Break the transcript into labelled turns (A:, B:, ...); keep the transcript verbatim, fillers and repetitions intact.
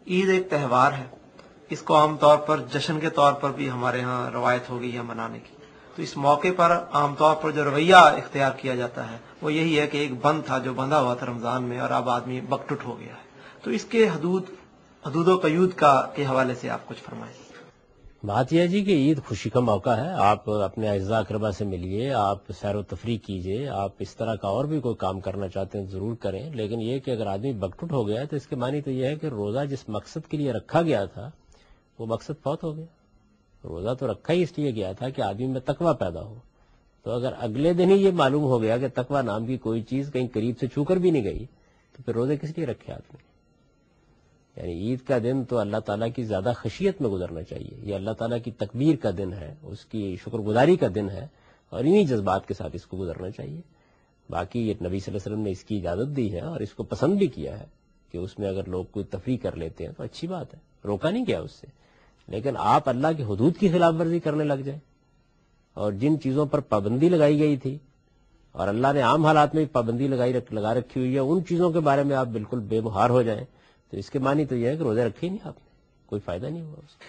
A: عید ایک تہوار ہے، اس کو عام طور پر جشن کے طور پر بھی ہمارے ہاں روایت ہو گئی ہے منانے کی. تو اس موقع پر عام طور پر جو رویہ اختیار کیا جاتا ہے وہ یہی ہے کہ ایک بند تھا جو بندھا ہوا تھا رمضان میں، اور اب آدمی بکٹٹ ہو گیا ہے. تو اس کے حدود حدود و قیود کا کے حوالے سے آپ کچھ فرمائیں.
B: بات یہ ہے جی کہ عید خوشی کا موقع ہے. آپ اپنے اعزاء اقربا سے ملیے، آپ سیر و تفریح کیجئے، آپ اس طرح کا اور بھی کوئی کام کرنا چاہتے ہیں ضرور کریں. لیکن یہ کہ اگر آدمی بکٹٹ ہو گیا ہے تو اس کے معنی تو یہ ہے کہ روزہ جس مقصد کے لیے رکھا گیا تھا وہ مقصد فوت ہو گیا. روزہ تو رکھا ہی اس لیے گیا تھا کہ آدمی میں تقویٰ پیدا ہو. تو اگر اگلے دن ہی یہ معلوم ہو گیا کہ تقویٰ نام کی کوئی چیز کہیں قریب سے چھو کر بھی نہیں گئی تو پھر روزے کس لیے رکھے آدمی؟ یعنی عید کا دن تو اللہ تعالیٰ کی زیادہ خشیت میں گزرنا چاہیے. یہ اللہ تعالیٰ کی تکبیر کا دن ہے، اس کی شکر گزاری کا دن ہے، اور انہی جذبات کے ساتھ اس کو گزرنا چاہیے. باقی یہ نبی صلی اللہ علیہ وسلم نے اس کی اجازت دی ہے اور اس کو پسند بھی کیا ہے کہ اس میں اگر لوگ کوئی تفریح کر لیتے ہیں تو اچھی بات ہے، روکا نہیں گیا اس سے. لیکن آپ اللہ کی حدود کی خلاف ورزی کرنے لگ جائیں، اور جن چیزوں پر پابندی لگائی گئی تھی اور اللہ نے عام حالات میں پابندی لگائی رکھ لگا رکھی ہوئی ہے، ان چیزوں کے بارے میں آپ بالکل بے مہار ہو جائیں تو اس کے معنی تو یہ ہے کہ روزے رکھے ہی نہیں آپ نے، کوئی فائدہ نہیں ہوا اس کا.